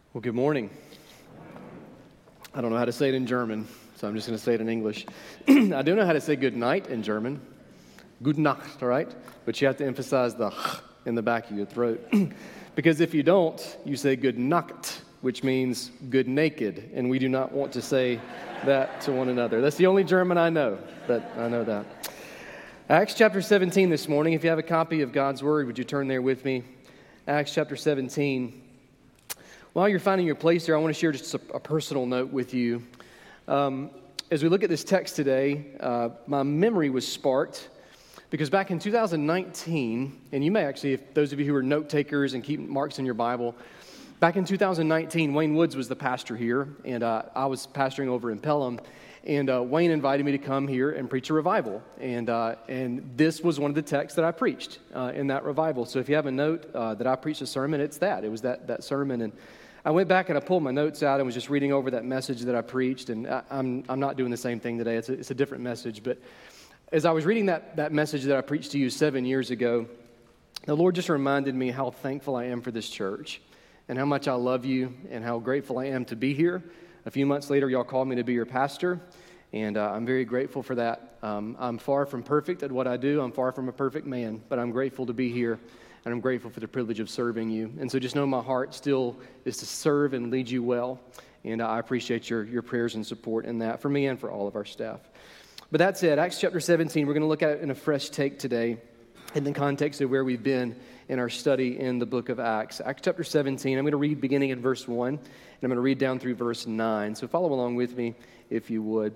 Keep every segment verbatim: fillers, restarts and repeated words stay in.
Well, good morning. I don't know how to say it in German, so I'm just going to say it in English. I do know how to say good night in German. Gute Nacht, all right? But you have to emphasize the h in the back of your throat. Because if you don't, you say good Nacht, which means good naked, and we do not want to say that to one another. That's the only German I know, but I know that. Acts chapter seventeen this morning. If you have a copy of God's Word, would you turn there with me? Acts chapter seventeen. While you're finding your place here, I want to share just a, a personal note with you. Um, as we look at this text today, uh, my memory was sparked because back in two thousand nineteen, and you may actually, if those of you who are note takers and keep marks in your Bible, back in two thousand nineteen, Wayne Woods was the pastor here, and uh, I was pastoring over in Pelham. And uh, Wayne invited me to come here and preach a revival. And uh, and this was one of the texts that I preached uh, in that revival. So if you have a note uh, that I preached a sermon, it's that. It was that that sermon. And I went back and I pulled my notes out and was just reading over that message that I preached. And I, I'm I'm not doing the same thing today. It's a, it's a different message. But as I was reading that, that message that I preached to you seven years ago, the Lord just reminded me how thankful I am for this church and how much I love you and how grateful I am to be here. A few months later, y'all called me to be your pastor, and uh, I'm very grateful for that. Um, I'm far from perfect at what I do. I'm far from a perfect man, but I'm grateful to be here, and I'm grateful for the privilege of serving you. And so just know my heart still is to serve and lead you well, and uh, I appreciate your, your prayers and support in that for me and for all of our staff. But that said, Acts chapter seventeen, we're going to look at it in a fresh take today in the context of where we've been in our study in the book of Acts. Acts chapter seventeen, I'm going to read beginning in verse one, and I'm going to read down through verse nine. So follow along with me if you would.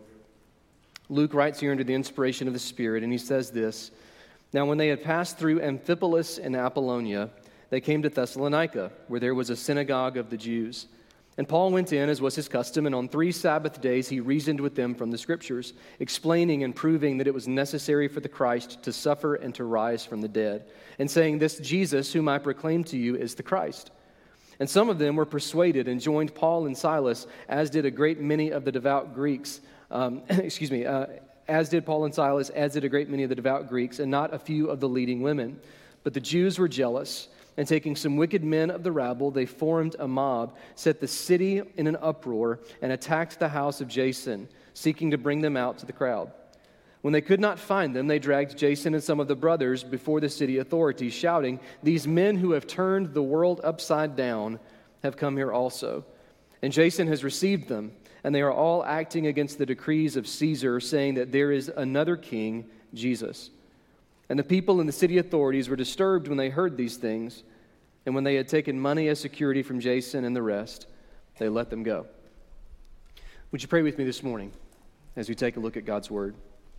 Luke writes here under the inspiration of the Spirit, and he says this: Now when they had passed through Amphipolis and Apollonia, they came to Thessalonica, where there was a synagogue of the Jews. And Paul went in, as was his custom, and on three Sabbath days he reasoned with them from the Scriptures, explaining and proving that it was necessary for the Christ to suffer and to rise from the dead, and saying, This Jesus, whom I proclaim to you, is the Christ. And some of them were persuaded and joined Paul and Silas, as did a great many of the devout Greeks. Um, excuse me, uh, as did Paul and Silas, as did a great many of the devout Greeks, and not a few of the leading women. But the Jews were jealous, and taking some wicked men of the rabble, they formed a mob, set the city in an uproar, and attacked the house of Jason, seeking to bring them out to the crowd. When they could not find them, they dragged Jason and some of the brothers before the city authorities, shouting, These men who have turned the world upside down have come here also. And Jason has received them, and they are all acting against the decrees of Caesar, saying that there is another king, Jesus. And the people and the city authorities were disturbed when they heard these things, and when they had taken money as security from Jason and the rest, they let them go. Would you pray with me this morning as we take a look at God's Word?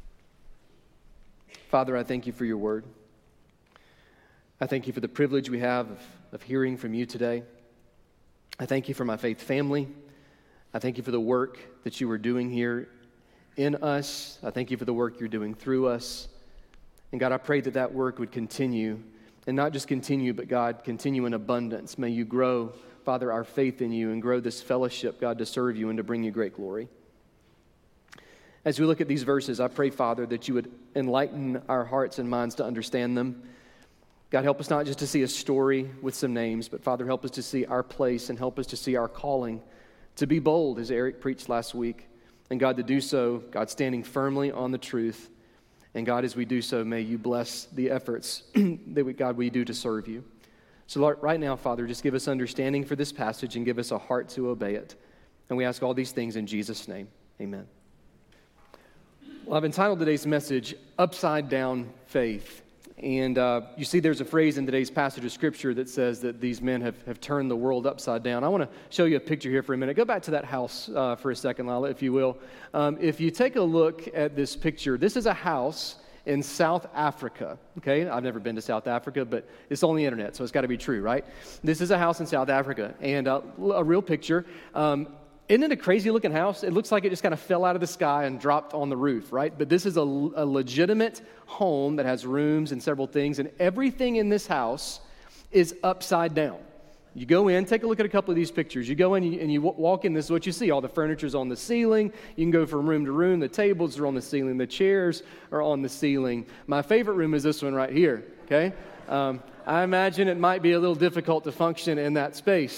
Father, I thank you for your Word. I thank you for the privilege we have of, of hearing from you today. I thank you for my faith family. I thank you for the work that you are doing here in us. I thank you for the work you're doing through us. And God, I pray that that work would continue, and not just continue, but God, continue in abundance. May you grow, Father, our faith in you and grow this fellowship, God, to serve you and to bring you great glory. As we look at these verses, I pray, Father, that you would enlighten our hearts and minds to understand them. God, help us not just to see a story with some names, but Father, help us to see our place and help us to see our calling, to be bold, as Eric preached last week. And God, to do so, God, standing firmly on the truth. And God, as we do so, may you bless the efforts that, we, God, we do to serve you. So Lord, right now, Father, just give us understanding for this passage and give us a heart to obey it. And we ask all these things in Jesus' name. Amen. Well, I've entitled today's message, Upside Down Faith. And uh, you see there's a phrase in today's passage of Scripture that says that these men have, have turned the world upside down. I want to show you a picture here for a minute. Go back to that house uh, for a second, Lila, if you will. Um, if you take a look at this picture, this is a house in South Africa, okay? I've never been to South Africa, but it's on the internet, so it's got to be true, right? This is a house in South Africa, and uh, a real picture. Um, Isn't it a crazy-looking house? It looks like it just kind of fell out of the sky and dropped on the roof, right? But this is a, a legitimate home that has rooms and several things, and everything in this house is upside down. You go in, take a look at a couple of these pictures. You go in and you walk in, this is what you see. All the furniture's on the ceiling. You can go from room to room. The tables are on the ceiling. The chairs are on the ceiling. My favorite room is this one right here, okay? Um, I imagine it might be a little difficult to function in that space.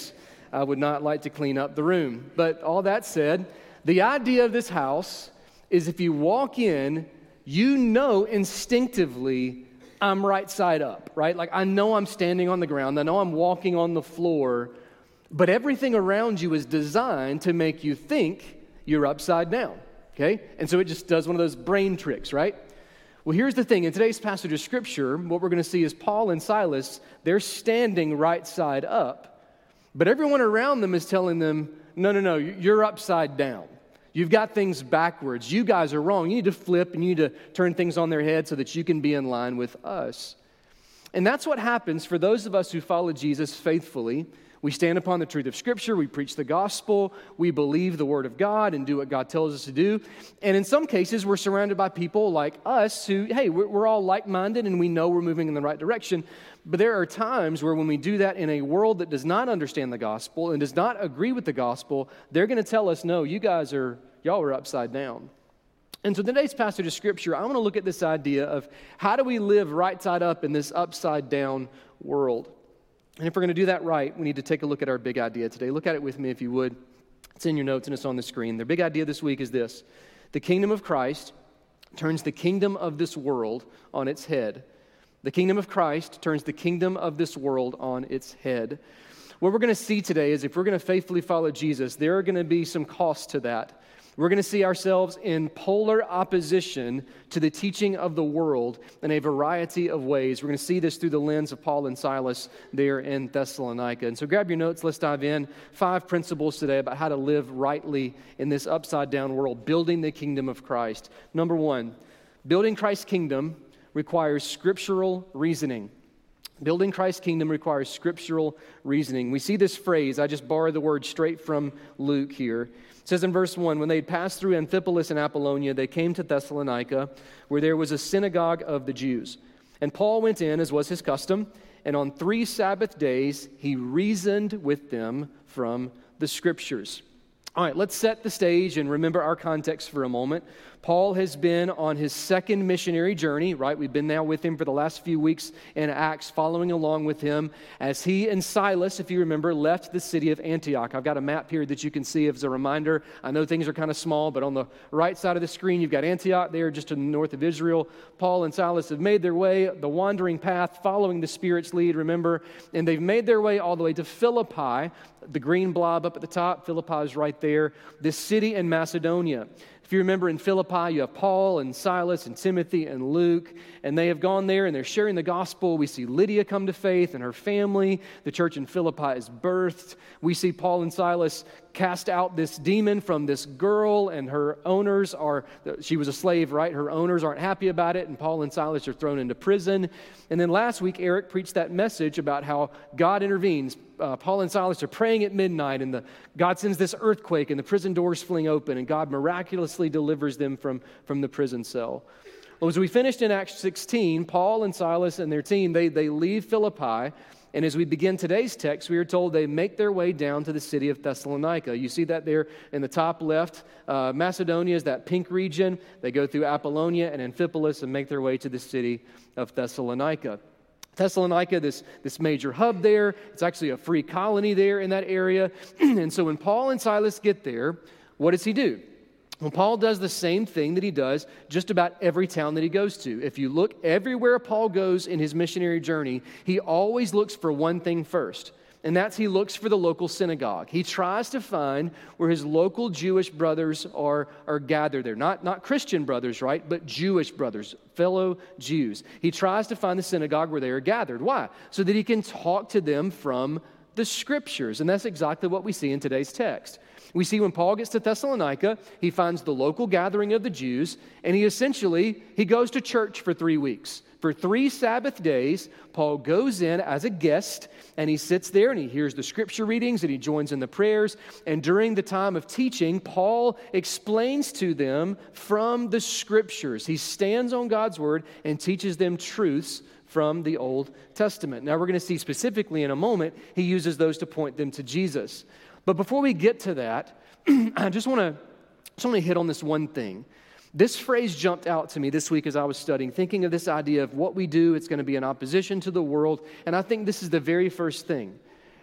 I would not like to clean up the room. But all that said, the idea of this house is if you walk in, you know instinctively I'm right side up, right? Like I know I'm standing on the ground. I know I'm walking on the floor. But everything around you is designed to make you think you're upside down, okay? And so it just does one of those brain tricks, right? Well, here's the thing. In today's passage of Scripture, what we're going to see is Paul and Silas, they're standing right side up, but everyone around them is telling them, no, no, no, you're upside down. You've got things backwards. You guys are wrong. You need to flip and you need to turn things on their head so that you can be in line with us. And that's what happens for those of us who follow Jesus faithfully. We stand upon the truth of Scripture, we preach the gospel, we believe the Word of God and do what God tells us to do. And in some cases, we're surrounded by people like us who, hey, we're, we're all like-minded and we know we're moving in the right direction. But there are times where when we do that in a world that does not understand the gospel and does not agree with the gospel, they're going to tell us, no, you guys are, y'all are upside down. And so today's passage of Scripture, I want to look at this idea of how do we live right side up in this upside down world. And if we're going to do that right, we need to take a look at our big idea today. Look at it with me if you would. It's in your notes and it's on the screen. The big idea this week is this. The kingdom of Christ turns the kingdom of this world on its head. The kingdom of Christ turns the kingdom of this world on its head. What we're going to see today is if we're going to faithfully follow Jesus, there are going to be some costs to that. We're going to see ourselves in polar opposition to the teaching of the world in a variety of ways. We're going to see this through the lens of Paul and Silas there in Thessalonica. And so grab your notes. Let's dive in. Five principles today about how to live rightly in this upside-down world, building the kingdom of Christ. Number one, building Christ's kingdom requires scriptural reasoning. Building Christ's kingdom requires scriptural reasoning. We see this phrase. I just borrowed the word straight from Luke here. It says in verse one, when they had passed through Amphipolis and Apollonia, they came to Thessalonica, where there was a synagogue of the Jews. And Paul went in, as was his custom, and on three Sabbath days he reasoned with them from the Scriptures. All right, let's set the stage and remember our context for a moment. Paul has been on his second missionary journey, right? We've been now with him for the last few weeks in Acts, following along with him as he and Silas, if you remember, left the city of Antioch. I've got a map here that you can see as a reminder. I know things are kind of small, but on the right side of the screen, you've got Antioch there just to the north of Israel. Paul and Silas have made their way, the wandering path, following the Spirit's lead, remember, and they've made their way all the way to Philippi, the green blob up at the top. Philippi is right there, this city in Macedonia. If you remember in Philippi, you have Paul and Silas and Timothy and Luke, and they have gone there and they're sharing the gospel. We see Lydia come to faith and her family. The church in Philippi is birthed. We see Paul and Silas cast out this demon from this girl, and her owners are, she was a slave, right? Her owners aren't happy about it, and Paul and Silas are thrown into prison. And then last week, Eric preached that message about how God intervenes. Uh, Paul and Silas are praying at midnight, and the, God sends this earthquake, and the prison doors fling open, and God miraculously delivers them from, from the prison cell. Well, as we finished in Acts sixteen, Paul and Silas and their team, they, they leave Philippi, and as we begin today's text, we are told they make their way down to the city of Thessalonica. You see that there in the top left. Uh, Macedonia is that pink region. They go through Apollonia and Amphipolis and make their way to the city of Thessalonica. Thessalonica, this, this major hub there. It's actually a free colony there in that area. And so when Paul and Silas get there, what does he do? Well, Paul does the same thing that he does just about every town that he goes to. If you look everywhere Paul goes in his missionary journey, he always looks for one thing first, and that's he looks for the local synagogue. He tries to find where his local Jewish brothers are, are gathered there. Not, not Christian brothers, right, but Jewish brothers, fellow Jews. He tries to find the synagogue where they are gathered. Why? So that he can talk to them from the Scriptures, and that's exactly what we see in today's text. We see when Paul gets to Thessalonica, he finds the local gathering of the Jews, and he essentially, he goes to church for three weeks. For three Sabbath days, Paul goes in as a guest, and he sits there, and he hears the scripture readings, and he joins in the prayers. And during the time of teaching, Paul explains to them from the Scriptures. He stands on God's Word and teaches them truths from the Old Testament. Now, we're going to see specifically in a moment, he uses those to point them to Jesus. But before we get to that, I just want to just want to hit on this one thing. This phrase jumped out to me this week as I was studying, thinking of this idea of what we do, it's going to be in opposition to the world. And I think this is the very first thing.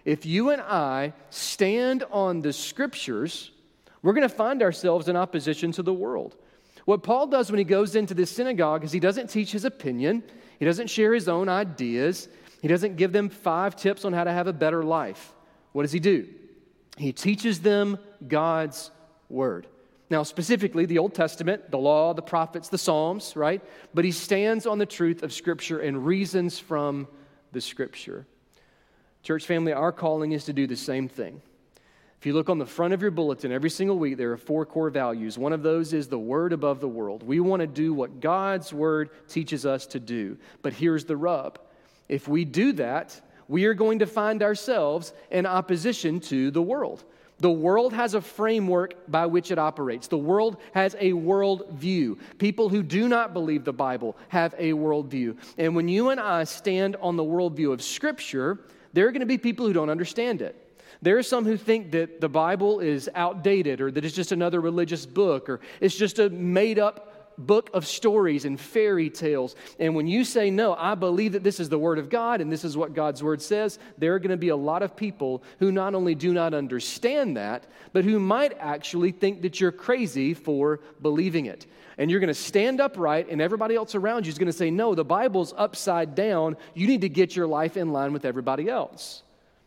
If you and I stand on the Scriptures, we're going to find ourselves in opposition to the world. What Paul does when he goes into this synagogue is he doesn't teach his opinion. He doesn't share his own ideas. He doesn't give them five tips on how to have a better life. What does he do? He teaches them God's Word. Now, specifically, the Old Testament, the law, the prophets, the Psalms, right? But he stands on the truth of Scripture and reasons from the Scripture. Church family, our calling is to do the same thing. If you look on the front of your bulletin every single week, there are four core values. One of those is the Word above the world. We want to do what God's Word teaches us to do. But here's the rub. If we do that, we are going to find ourselves in opposition to the world. The world has a framework by which it operates. The world has a world view. People who do not believe the Bible have a world view. And when you and I stand on the worldview of Scripture, there are going to be people who don't understand it. There are some who think that the Bible is outdated or that it's just another religious book or it's just a made-up book of stories and fairy tales. And when you say, no, I believe that this is the Word of God and this is what God's Word says, there are going to be a lot of people who not only do not understand that, but who might actually think that you're crazy for believing it. And you're going to stand upright and everybody else around you is going to say, no, the Bible's upside down. You need to get your life in line with everybody else.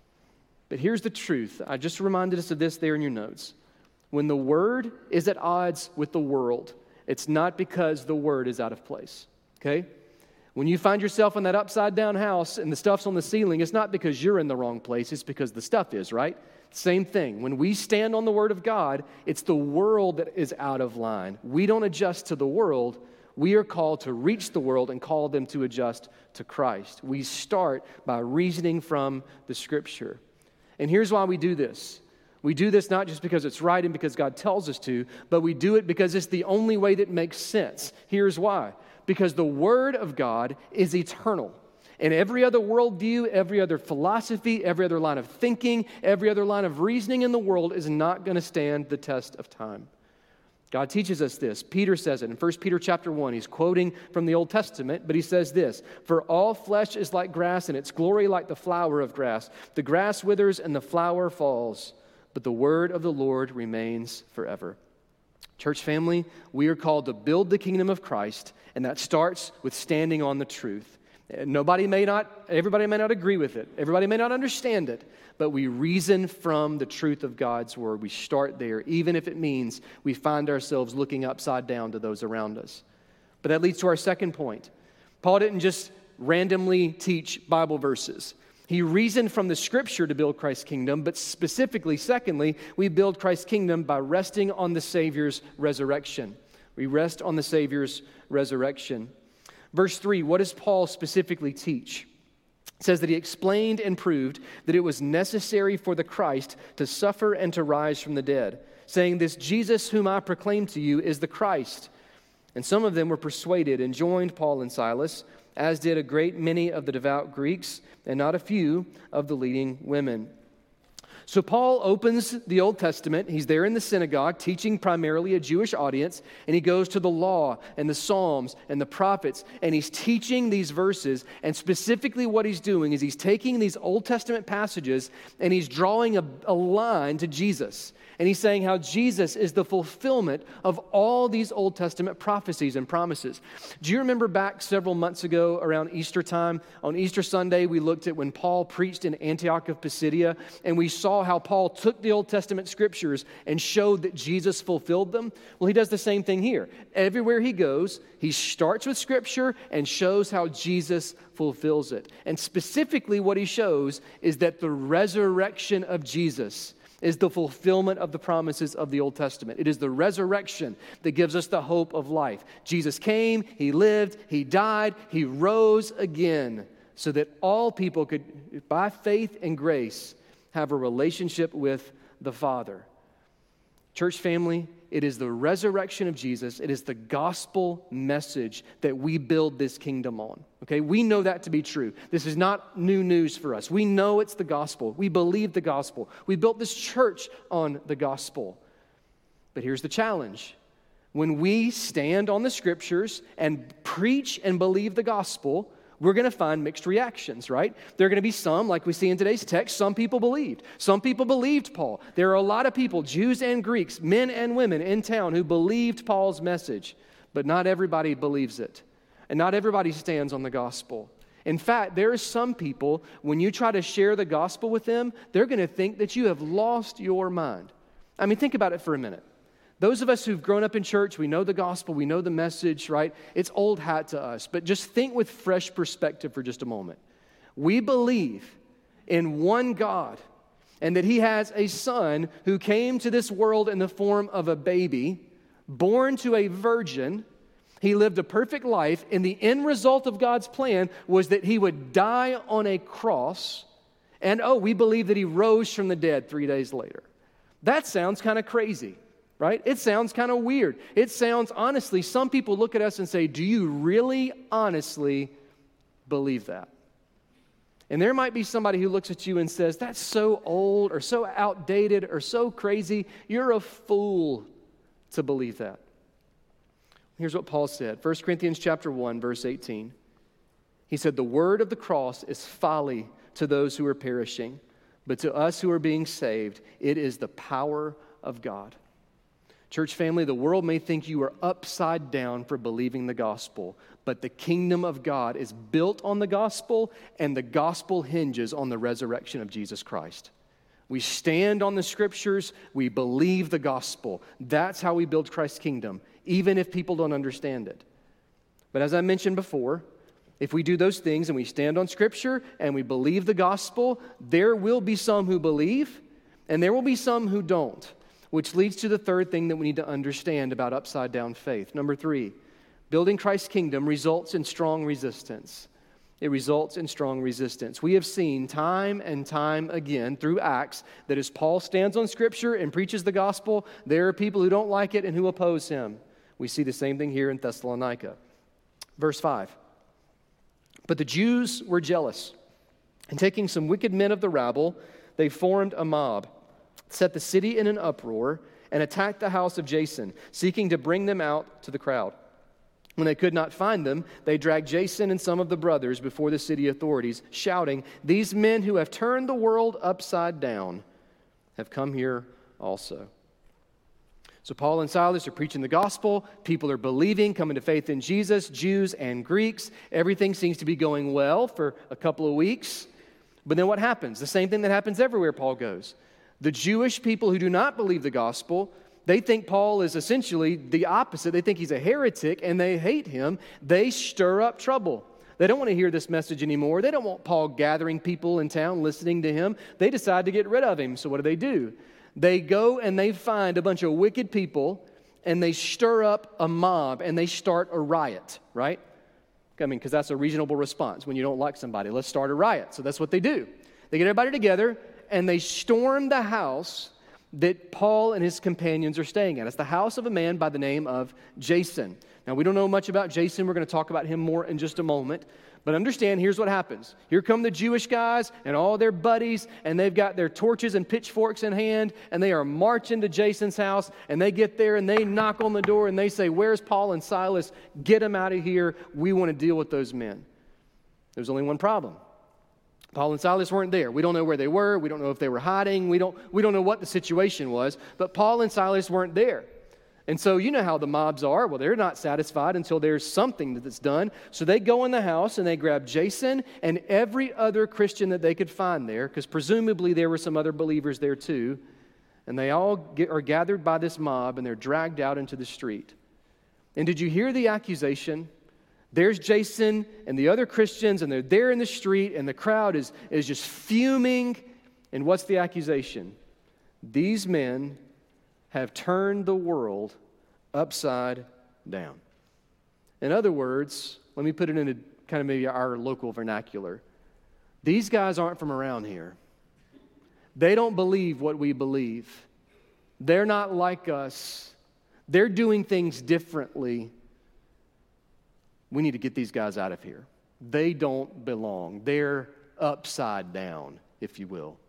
But here's the truth. I just reminded us of this there in your notes. When the Word is at odds with the world, it's not because the Word is out of place, okay? When you find yourself in that upside-down house and the stuff's on the ceiling, it's not because you're in the wrong place, it's because the stuff is, right? Same thing. When we stand on the Word of God, it's the world that is out of line. We don't adjust to the world. We are called to reach the world and call them to adjust to Christ. We start by reasoning from the Scripture. And here's why we do this. We do this not just because it's right and because God tells us to, but we do it because it's the only way that makes sense. Here's why. Because the Word of God is eternal. And every other worldview, every other philosophy, every other line of thinking, every other line of reasoning in the world is not going to stand the test of time. God teaches us this. Peter says it in First Peter chapter one. He's quoting from the Old Testament, but he says this, "For all flesh is like grass, and its glory like the flower of grass. The grass withers and the flower falls, but the word of the Lord remains forever." Church family, we are called to build the kingdom of Christ, and that starts with standing on the truth. Nobody may not, everybody may not agree with it. Everybody may not understand it, but we reason from the truth of God's word. We start there, even if it means we find ourselves looking upside down to those around us. But that leads to our second point. Paul didn't just randomly teach Bible verses. He reasoned from the Scripture to build Christ's kingdom, but specifically, secondly, we build Christ's kingdom by resting on the Savior's resurrection. We rest on the Savior's resurrection. Verse three, what does Paul specifically teach? It says that he explained and proved that it was necessary for the Christ to suffer and to rise from the dead, saying, "This Jesus whom I proclaim to you is the Christ." And some of them were persuaded and joined Paul and Silas, as did a great many of the devout Greeks and not a few of the leading women. So Paul opens the Old Testament. He's there in the synagogue teaching primarily a Jewish audience, and he goes to the law and the Psalms and the prophets, and he's teaching these verses. And specifically what he's doing is he's taking these Old Testament passages and he's drawing a, a line to Jesus. And he's saying how Jesus is the fulfillment of all these Old Testament prophecies and promises. Do you remember back several months ago around Easter time? On Easter Sunday, we looked at when Paul preached in Antioch of Pisidia, and we saw how Paul took the Old Testament scriptures and showed that Jesus fulfilled them. Well, he does the same thing here. Everywhere he goes, he starts with Scripture and shows how Jesus fulfills it. And specifically what he shows is that the resurrection of Jesus is the fulfillment of the promises of the Old Testament. It is the resurrection that gives us the hope of life. Jesus came, he lived, he died, he rose again so that all people could, by faith and grace, have a relationship with the Father. Church family, it is the resurrection of Jesus. It is the gospel message that we build this kingdom on. Okay, we know that to be true. This is not new news for us. We know it's the gospel. We believe the gospel. We built this church on the gospel. But here's the challenge. When we stand on the scriptures and preach and believe the gospel, we're going to find mixed reactions, right? There are going to be some, like we see in today's text, some people believed. Some people believed Paul. There are a lot of people, Jews and Greeks, men and women in town who believed Paul's message, but not everybody believes it. And not everybody stands on the gospel. In fact, there are some people, when you try to share the gospel with them, they're going to think that you have lost your mind. I mean, think about it for a minute. Those of us who've grown up in church, we know the gospel, we know the message, right? It's old hat to us. But just think with fresh perspective for just a moment. We believe in one God and that He has a Son who came to this world in the form of a baby, born to a virgin. He lived a perfect life, and the end result of God's plan was that He would die on a cross. And oh, we believe that He rose from the dead three days later. That sounds kind of crazy. Right? It sounds kind of weird. It sounds, honestly, some people look at us and say, do you really honestly believe that? And there might be somebody who looks at you and says, that's so old or so outdated or so crazy. You're a fool to believe that. Here's what Paul said. First Corinthians chapter one, verse eighteen. He said, the word of the cross is folly to those who are perishing, but to us who are being saved, it is the power of God. Church family, the world may think you are upside down for believing the gospel, but the kingdom of God is built on the gospel, and the gospel hinges on the resurrection of Jesus Christ. We stand on the scriptures, we believe the gospel. That's how we build Christ's kingdom, even if people don't understand it. But as I mentioned before, if we do those things and we stand on scripture and we believe the gospel, there will be some who believe, and there will be some who don't. Which leads to the third thing that we need to understand about upside down faith. Number three, building Christ's kingdom results in strong resistance. It results in strong resistance. We have seen time and time again through Acts that as Paul stands on Scripture and preaches the gospel, there are people who don't like it and who oppose him. We see the same thing here in Thessalonica. Verse five, but the Jews were jealous, and taking some wicked men of the rabble, they formed a mob, set the city in an uproar, and attacked the house of Jason, seeking to bring them out to the crowd. When they could not find them, they dragged Jason and some of the brothers before the city authorities, shouting, these men who have turned the world upside down have come here also. So Paul and Silas are preaching the gospel. People are believing, coming to faith in Jesus, Jews and Greeks. Everything seems to be going well for a couple of weeks. But then what happens? The same thing that happens everywhere Paul goes. The Jewish people who do not believe the gospel, they think Paul is essentially the opposite. They think he's a heretic and they hate him. They stir up trouble. They don't want to hear this message anymore. They don't want Paul gathering people in town listening to him. They decide to get rid of him. So what do they do? They go and they find a bunch of wicked people and they stir up a mob and they start a riot, right? I mean, because that's a reasonable response when you don't like somebody. Let's start a riot. So that's what they do. They get everybody together and they storm the house that Paul and his companions are staying at. It's the house of a man by the name of Jason. Now, we don't know much about Jason. We're going to talk about him more in just a moment. But understand, here's what happens. Here come the Jewish guys and all their buddies, and they've got their torches and pitchforks in hand, and they are marching to Jason's house, and they get there, and they knock on the door, and they say, where's Paul and Silas? Get them out of here. We want to deal with those men. There's only one problem. Paul and Silas weren't there. We don't know where they were. We don't know if they were hiding. We don't, we don't know what the situation was. But Paul and Silas weren't there. And so you know how the mobs are. Well, they're not satisfied until there's something that's done. So they go in the house and they grab Jason and every other Christian that they could find there, because presumably there were some other believers there too. And they all get, are gathered by this mob and they're dragged out into the street. And did you hear the accusation? There's Jason and the other Christians, and they're there in the street, and the crowd is, is just fuming. And what's the accusation? These men have turned the world upside down. In other words, let me put it in a kind of maybe our local vernacular. These guys aren't from around here. They don't believe what we believe. They're not like us. They're doing things differently. We need to get these guys out of here. They don't belong. They're upside down, if you will.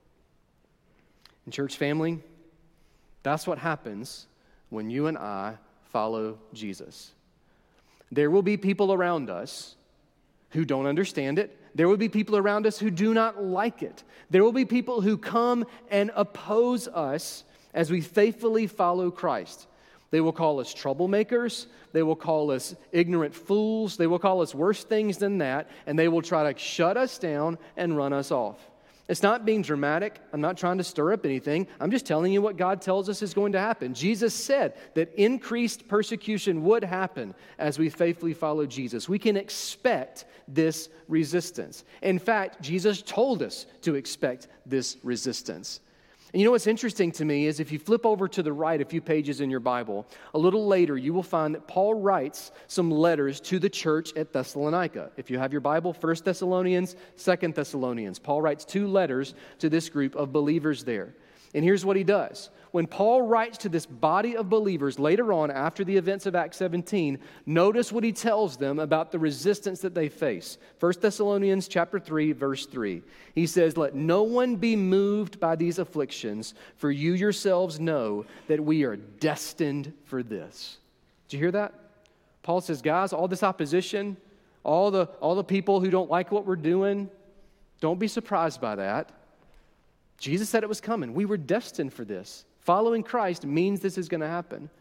And church family, that's what happens when you and I follow Jesus. There will be people around us who don't understand it. There will be people around us who do not like it. There will be people who come and oppose us as we faithfully follow Christ. They will call us troublemakers. They will call us ignorant fools. They will call us worse things than that, and they will try to shut us down and run us off. It's not being dramatic. I'm not trying to stir up anything. I'm just telling you what God tells us is going to happen. Jesus said that increased persecution would happen as we faithfully follow Jesus. We can expect this resistance. In fact, Jesus told us to expect this resistance. And you know what's interesting to me is if you flip over to the right a few pages in your Bible, a little later you will find that Paul writes some letters to the church at Thessalonica. If you have your Bible, First Thessalonians, Second Thessalonians. Paul writes two letters to this group of believers there. And here's what he does. When Paul writes to this body of believers later on after the events of Acts seventeen, notice what he tells them about the resistance that they face. First Thessalonians chapter three, verse three. He says, "Let no one be moved by these afflictions, for you yourselves know that we are destined for this." Did you hear that? Paul says, guys, all this opposition, all the, all the people who don't like what we're doing, don't be surprised by that. Jesus said it was coming. We were destined for this. Following Christ means this is going to happen.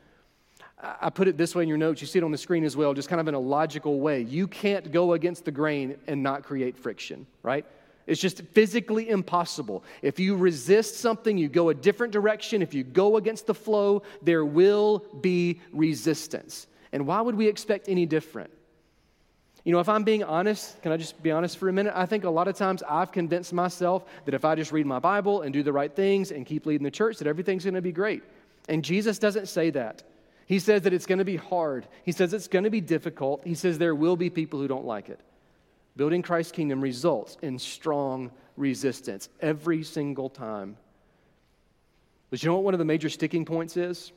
I put it this way in your notes. You see it on the screen as well, just kind of in a logical way. You can't go against the grain and not create friction, right? It's just physically impossible. If you resist something, you go a different direction. If you go against the flow, there will be resistance. And why would we expect any different? You know, if I'm being honest, can I just be honest for a minute? I think a lot of times I've convinced myself that if I just read my Bible and do the right things and keep leading the church, that everything's going to be great. And Jesus doesn't say that. He says that it's going to be hard. He says it's going to be difficult. He says there will be people who don't like it. Building Christ's kingdom results in strong resistance every single time. But you know what one of the major sticking points is?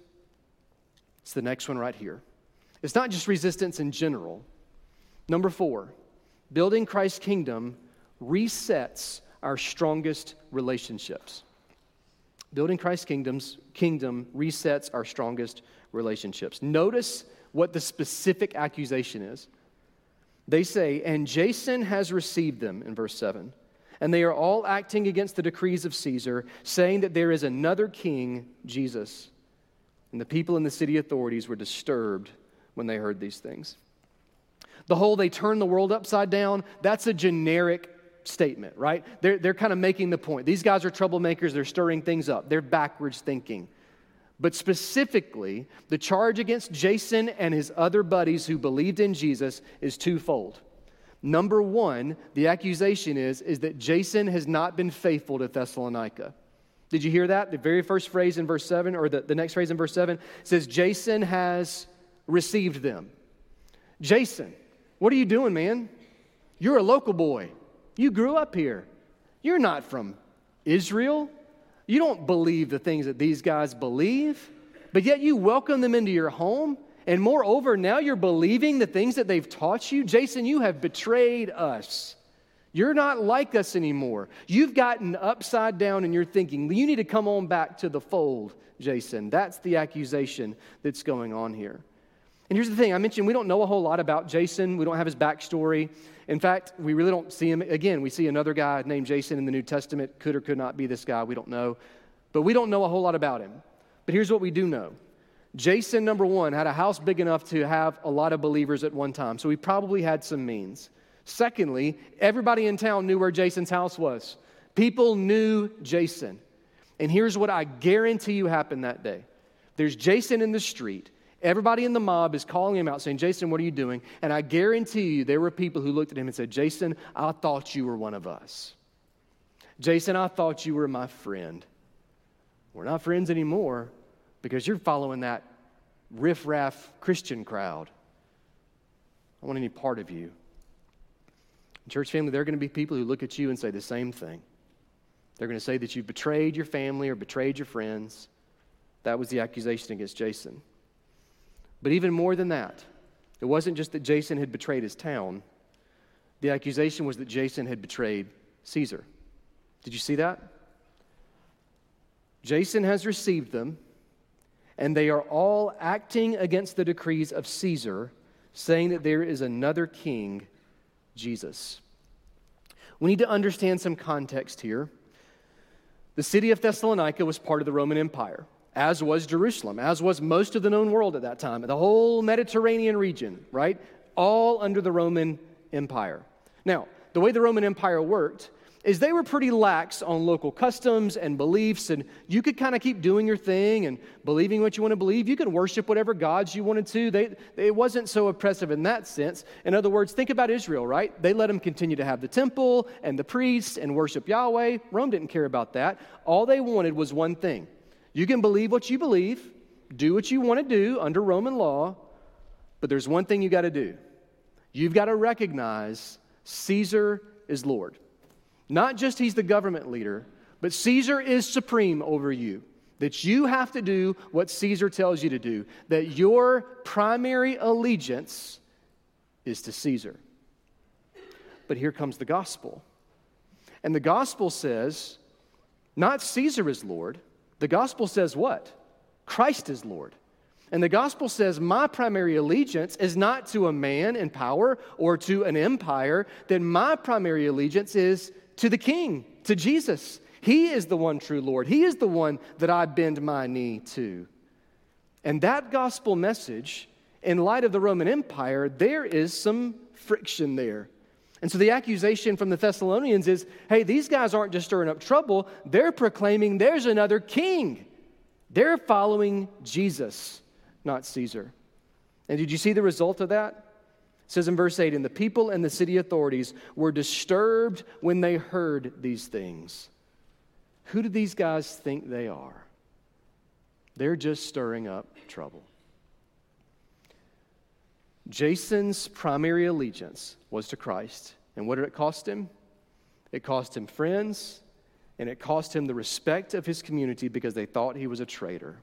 It's the next one right here. It's not just resistance in general. Number four, building Christ's kingdom resets our strongest relationships. Building Christ's kingdom's kingdom resets our strongest relationships. Notice what the specific accusation is. They say, "And Jason has received them," in verse seven, "and they are all acting against the decrees of Caesar, saying that there is another king, Jesus." And the people in the city authorities were disturbed when they heard these things. The whole "they turn the world upside down," that's a generic statement, right? They're, they're kind of making the point. These guys are troublemakers. They're stirring things up. They're backwards thinking. But specifically, the charge against Jason and his other buddies who believed in Jesus is twofold. Number one, the accusation is, is that Jason has not been faithful to Thessalonica. Did you hear that? The very first phrase in verse seven, or the, the next phrase in verse seven, says, Jason has received them. Jason, what are you doing, man? You're a local boy. You grew up here. You're not from Israel. You don't believe the things that these guys believe, but yet you welcome them into your home. And moreover, now you're believing the things that they've taught you. Jason, you have betrayed us. You're not like us anymore. You've gotten upside down in your thinking. You need to come on back to the fold, Jason. That's the accusation that's going on here. And here's the thing. I mentioned we don't know a whole lot about Jason. We don't have his backstory. In fact, we really don't see him. Again, we see another guy named Jason in the New Testament. Could or could not be this guy. We don't know. But we don't know a whole lot about him. But here's what we do know. Jason, number one, had a house big enough to have a lot of believers at one time. So he probably had some means. Secondly, everybody in town knew where Jason's house was. People knew Jason. And here's what I guarantee you happened that day. There's Jason in the street. Everybody in the mob is calling him out saying, Jason, what are you doing? And I guarantee you there were people who looked at him and said, Jason, I thought you were one of us. Jason, I thought you were my friend. We're not friends anymore because you're following that riff-raff Christian crowd. I don't want any part of you. Church family, there are going to be people who look at you and say the same thing. They're going to say that you've betrayed your family or betrayed your friends. That was the accusation against Jason. But even more than that, it wasn't just that Jason had betrayed his town. The accusation was that Jason had betrayed Caesar. Did you see that? Jason has received them, and they are all acting against the decrees of Caesar, saying that there is another king, Jesus. We need to understand some context here. The city of Thessalonica was part of the Roman Empire, as was Jerusalem, as was most of the known world at that time, the whole Mediterranean region, right? All under the Roman Empire. Now, the way the Roman Empire worked is they were pretty lax on local customs and beliefs, and you could kind of keep doing your thing and believing what you want to believe. You could worship whatever gods you wanted to. They, it wasn't so oppressive in that sense. In other words, think about Israel, right? They let them continue to have the temple and the priests and worship Yahweh. Rome didn't care about that. All they wanted was one thing. You can believe what you believe, do what you want to do under Roman law, but there's one thing you got to do. You've got to recognize Caesar is Lord. Not just he's the government leader, but Caesar is supreme over you. That you have to do what Caesar tells you to do. That your primary allegiance is to Caesar. But here comes the gospel. And the gospel says, not Caesar is Lord. The gospel says what? Christ is Lord. And the gospel says my primary allegiance is not to a man in power or to an empire. Then my primary allegiance is to the King, to Jesus. He is the one true Lord. He is the one that I bend my knee to. And that gospel message, in light of the Roman Empire, there is some friction there. And so the accusation from the Thessalonians is, hey, these guys aren't just stirring up trouble. They're proclaiming there's another king. They're following Jesus, not Caesar. And did you see the result of that? It says in verse eight, and the people and the city authorities were disturbed when they heard these things. Who do these guys think they are? They're just stirring up trouble. Jason's primary allegiance was to Christ. And what did it cost him? It cost him friends, and it cost him the respect of his community because they thought he was a traitor.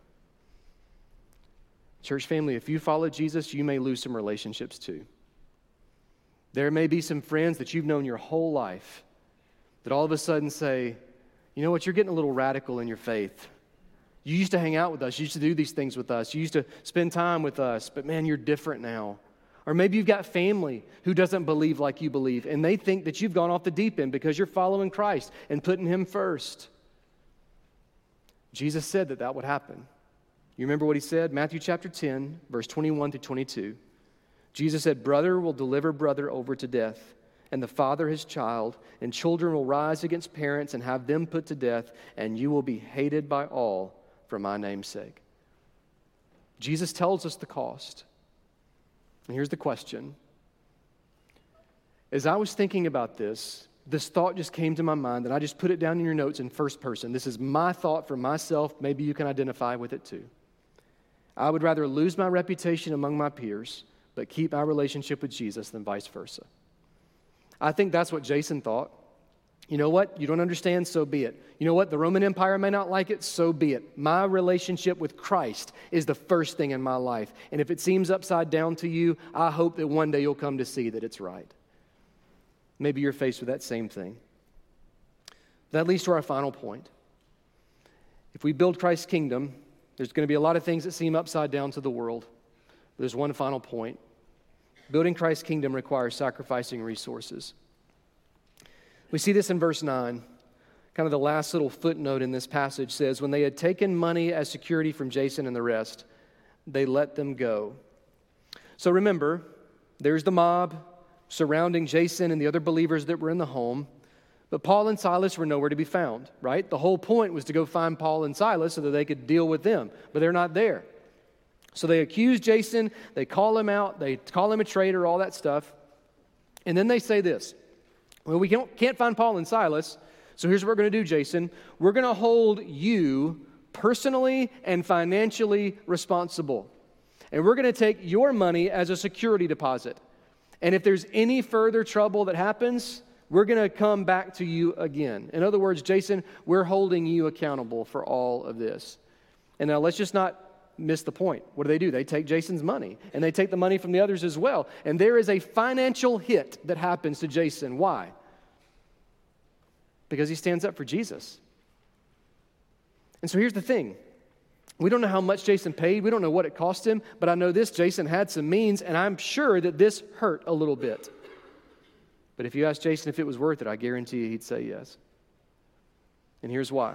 Church family, if you follow Jesus, you may lose some relationships too. There may be some friends that you've known your whole life that all of a sudden say, you know what, you're getting a little radical in your faith. You used to hang out with us. You used to do these things with us. You used to spend time with us, but man, you're different now. Or maybe you've got family who doesn't believe like you believe, and they think that you've gone off the deep end because you're following Christ and putting Him first. Jesus said that that would happen. You remember what He said? Matthew chapter ten, verse twenty-one to twenty-two. Jesus said, brother will deliver brother over to death, and the father his child, and children will rise against parents and have them put to death, and you will be hated by all for my name's sake. Jesus tells us the cost. And here's the question. As I was thinking about this, this thought just came to my mind, and I just put it down in your notes in first person. This is my thought for myself. Maybe you can identify with it too. I would rather lose my reputation among my peers, but keep my relationship with Jesus than vice versa. I think that's what Jason thought. You know what? You don't understand, so be it. You know what? The Roman Empire may not like it, so be it. My relationship with Christ is the first thing in my life. And if it seems upside down to you, I hope that one day you'll come to see that it's right. Maybe you're faced with that same thing. That leads to our final point. If we build Christ's kingdom, there's going to be a lot of things that seem upside down to the world. But there's one final point. Building Christ's kingdom requires sacrificing resources. We see this in verse nine. Kind of the last little footnote in this passage says, when they had taken money as security from Jason and the rest, they let them go. So remember, there's the mob surrounding Jason and the other believers that were in the home. But Paul and Silas were nowhere to be found, right? The whole point was to go find Paul and Silas so that they could deal with them. But they're not there. So they accuse Jason, they call him out, they call him a traitor, all that stuff. And then they say this, well, we can't, can't find Paul and Silas, so here's what we're going to do, Jason. We're going to hold you personally and financially responsible. And we're going to take your money as a security deposit. And if there's any further trouble that happens, we're going to come back to you again. In other words, Jason, we're holding you accountable for all of this. And now let's just not miss the point. What do they do? They take Jason's money, and they take the money from the others as well. And there is a financial hit that happens to Jason. Why? Because he stands up for Jesus. And so here's the thing. We don't know how much Jason paid. We don't know what it cost him. But I know this, Jason had some means, and I'm sure that this hurt a little bit. But if you ask Jason if it was worth it, I guarantee you he'd say yes. And here's why.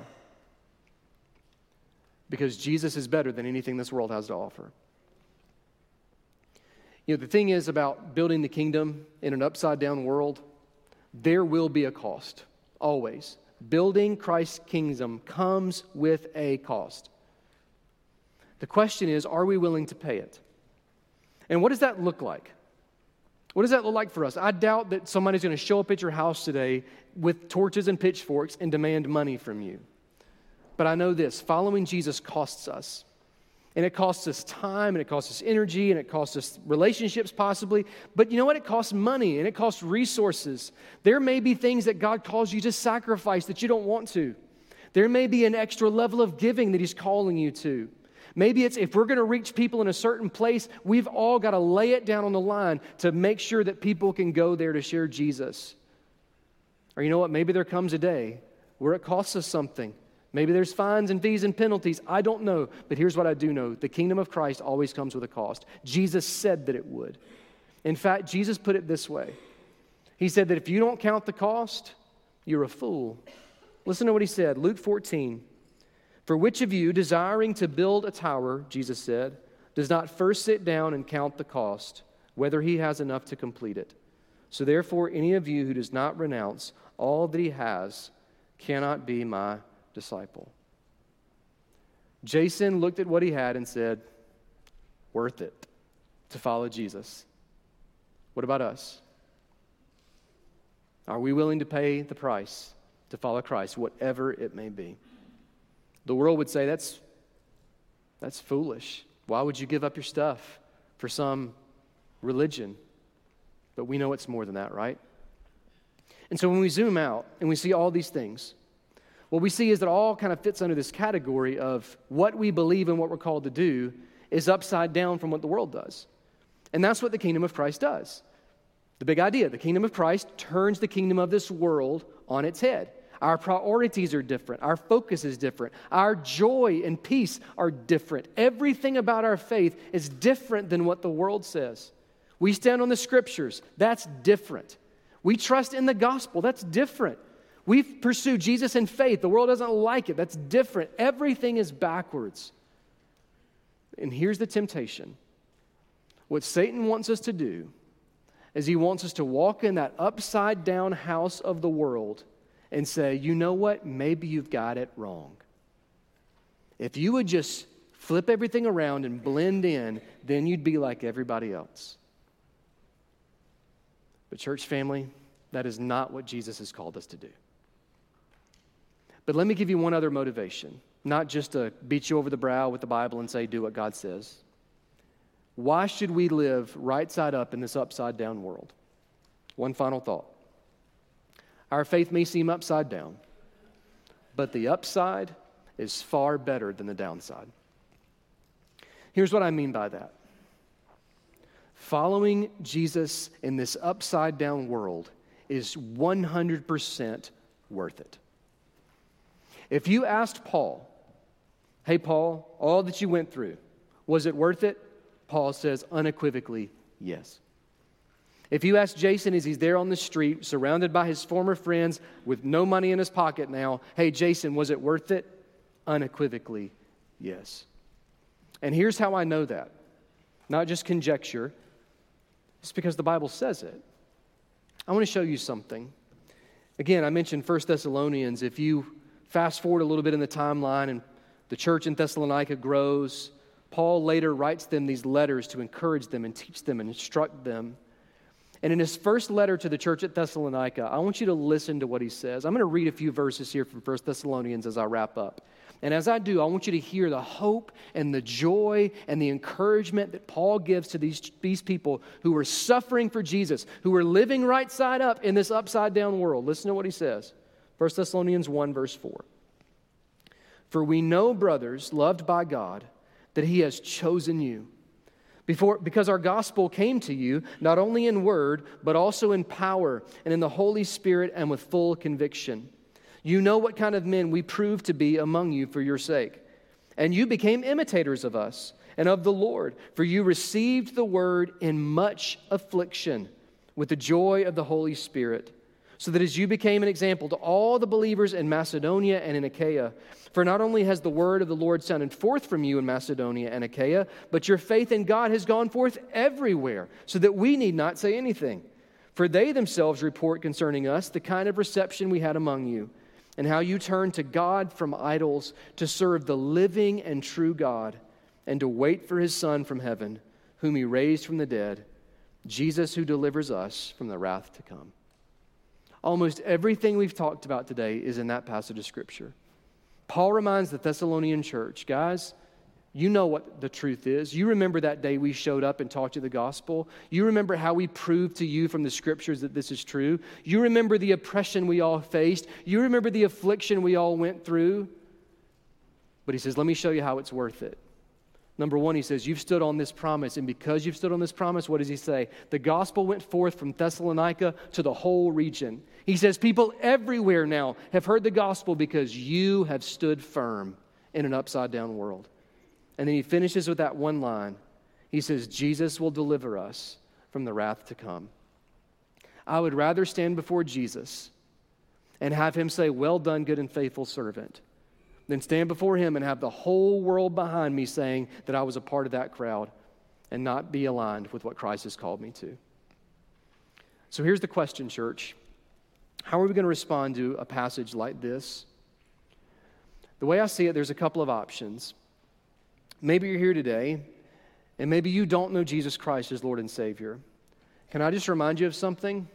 Because Jesus is better than anything this world has to offer. You know, the thing is about building the kingdom in an upside-down world, there will be a cost, always. Building Christ's kingdom comes with a cost. The question is, are we willing to pay it? And what does that look like? What does that look like for us? I doubt that somebody's going to show up at your house today with torches and pitchforks and demand money from you. But I know this, following Jesus costs us. And it costs us time, and it costs us energy, and it costs us relationships possibly. But you know what? It costs money, and it costs resources. There may be things that God calls you to sacrifice that you don't want to. There may be an extra level of giving that He's calling you to. Maybe it's if we're going to reach people in a certain place, we've all got to lay it down on the line to make sure that people can go there to share Jesus. Or you know what? Maybe there comes a day where it costs us something. Maybe there's fines and fees and penalties. I don't know. But here's what I do know. The kingdom of Christ always comes with a cost. Jesus said that it would. In fact, Jesus put it this way. He said that if you don't count the cost, you're a fool. Listen to what He said. Luke fourteen. For which of you, desiring to build a tower, Jesus said, does not first sit down and count the cost, whether he has enough to complete it? So therefore, any of you who does not renounce all that he has cannot be my disciple. Jason looked at what he had and said, worth it to follow Jesus. What about us? Are we willing to pay the price to follow Christ, whatever it may be? The world would say, that's, that's foolish. Why would you give up your stuff for some religion? But we know it's more than that, right? And so when we zoom out and we see all these things, what we see is that all kind of fits under this category of what we believe and what we're called to do is upside down from what the world does. And that's what the kingdom of Christ does. The big idea, the kingdom of Christ turns the kingdom of this world on its head. Our priorities are different. Our focus is different. Our joy and peace are different. Everything about our faith is different than what the world says. We stand on the scriptures. That's different. We trust in the gospel. That's different. We pursue Jesus in faith. The world doesn't like it. That's different. Everything is backwards. And here's the temptation. What Satan wants us to do is he wants us to walk in that upside down house of the world and say, you know what? Maybe you've got it wrong. If you would just flip everything around and blend in, then you'd be like everybody else. But church family, that is not what Jesus has called us to do. But let me give you one other motivation, not just to beat you over the brow with the Bible and say, do what God says. Why should we live right side up in this upside down world? One final thought. Our faith may seem upside down, but the upside is far better than the downside. Here's what I mean by that. Following Jesus in this upside down world is one hundred percent worth it. If you asked Paul, hey, Paul, all that you went through, was it worth it? Paul says unequivocally, yes. If you ask Jason as he's there on the street, surrounded by his former friends with no money in his pocket now, hey, Jason, was it worth it? Unequivocally, yes. And here's how I know that. Not just conjecture. It's because the Bible says it. I want to show you something. Again, I mentioned First Thessalonians. If you fast forward a little bit in the timeline and the church in Thessalonica grows, Paul later writes them these letters to encourage them and teach them and instruct them. And in his first letter to the church at Thessalonica, I want you to listen to what he says. I'm going to read a few verses here from First Thessalonians as I wrap up. And as I do, I want you to hear the hope and the joy and the encouragement that Paul gives to these, these people who are suffering for Jesus, who are living right side up in this upside down world. Listen to what he says. First Thessalonians one, verse four. For we know, brothers, loved by God, that he has chosen you. Before, because our gospel came to you, not only in word, but also in power and in the Holy Spirit and with full conviction. You know what kind of men we proved to be among you for your sake. And you became imitators of us and of the Lord, for you received the word in much affliction, with the joy of the Holy Spirit, so that as you became an example to all the believers in Macedonia and in Achaia, for not only has the word of the Lord sounded forth from you in Macedonia and Achaia, but your faith in God has gone forth everywhere, so that we need not say anything. For they themselves report concerning us the kind of reception we had among you, and how you turned to God from idols to serve the living and true God, and to wait for his Son from heaven, whom he raised from the dead, Jesus who delivers us from the wrath to come. Almost everything we've talked about today is in that passage of Scripture. Paul reminds the Thessalonian church, guys, you know what the truth is. You remember that day we showed up and taught you the gospel. You remember how we proved to you from the Scriptures that this is true. You remember the oppression we all faced. You remember the affliction we all went through. But he says, let me show you how it's worth it. Number one, he says, you've stood on this promise, and because you've stood on this promise, what does he say? The gospel went forth from Thessalonica to the whole region. He says, people everywhere now have heard the gospel because you have stood firm in an upside-down world. And then he finishes with that one line. He says, Jesus will deliver us from the wrath to come. I would rather stand before Jesus and have him say, well done, good and faithful servant, than stand before him and have the whole world behind me saying that I was a part of that crowd and not be aligned with what Christ has called me to. So here's the question, church. How are we going to respond to a passage like this? The way I see it, there's a couple of options. Maybe you're here today, and maybe you don't know Jesus Christ as Lord and Savior. Can I just remind you of something?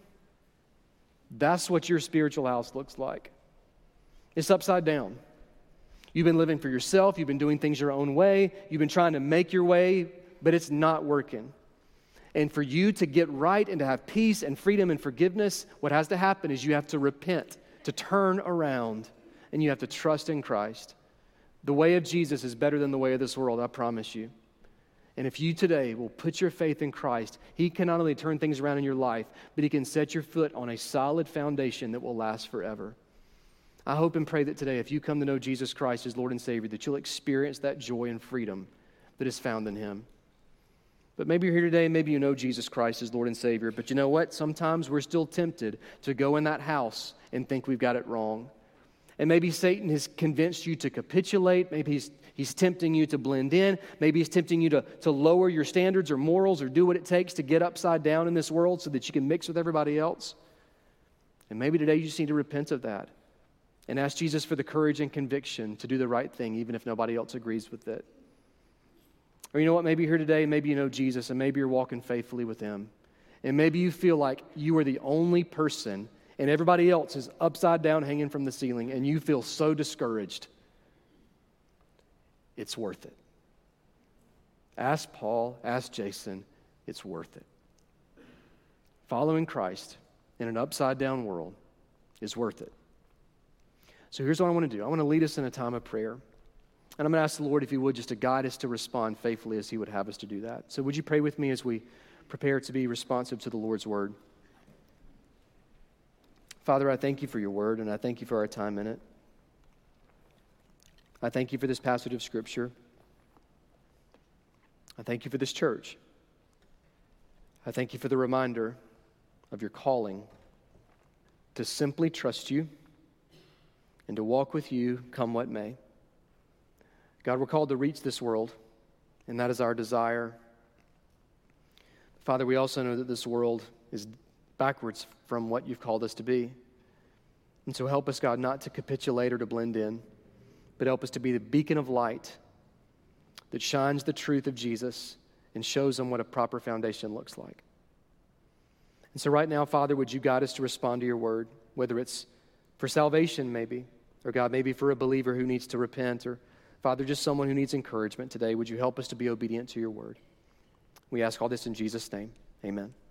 That's what your spiritual house looks like. It's upside down. You've been living for yourself. You've been doing things your own way. You've been trying to make your way, but it's not working. And for you to get right and to have peace and freedom and forgiveness, what has to happen is you have to repent, to turn around, and you have to trust in Christ. The way of Jesus is better than the way of this world, I promise you. And if you today will put your faith in Christ, he can not only turn things around in your life, but he can set your foot on a solid foundation that will last forever. I hope and pray that today, if you come to know Jesus Christ as Lord and Savior, that you'll experience that joy and freedom that is found in him. But maybe you're here today, maybe you know Jesus Christ as Lord and Savior, but you know what? Sometimes we're still tempted to go in that house and think we've got it wrong. And maybe Satan has convinced you to capitulate. Maybe he's, he's tempting you to blend in. Maybe he's tempting you to, to lower your standards or morals or do what it takes to get upside down in this world so that you can mix with everybody else. And maybe today you just need to repent of that and ask Jesus for the courage and conviction to do the right thing, even if nobody else agrees with it. Or you know what, maybe you're here today, maybe you know Jesus, and maybe you're walking faithfully with him. And maybe you feel like you are the only person, and everybody else is upside down hanging from the ceiling, and you feel so discouraged. It's worth it. Ask Paul, ask Jason, it's worth it. Following Christ in an upside down world is worth it. So here's what I want to do. I want to lead us in a time of prayer. And I'm going to ask the Lord, if he would, just to guide us to respond faithfully as he would have us to do that. So would you pray with me as we prepare to be responsive to the Lord's word? Father, I thank you for your word, and I thank you for our time in it. I thank you for this passage of Scripture. I thank you for this church. I thank you for the reminder of your calling to simply trust you and to walk with you come what may. God, we're called to reach this world, and that is our desire. Father, we also know that this world is backwards from what you've called us to be. And so help us, God, not to capitulate or to blend in, but help us to be the beacon of light that shines the truth of Jesus and shows them what a proper foundation looks like. And so right now, Father, would you guide us to respond to your word, whether it's for salvation maybe, or God, maybe for a believer who needs to repent, or Father, just someone who needs encouragement today. Would you help us to be obedient to your word? We ask all this in Jesus' name. Amen.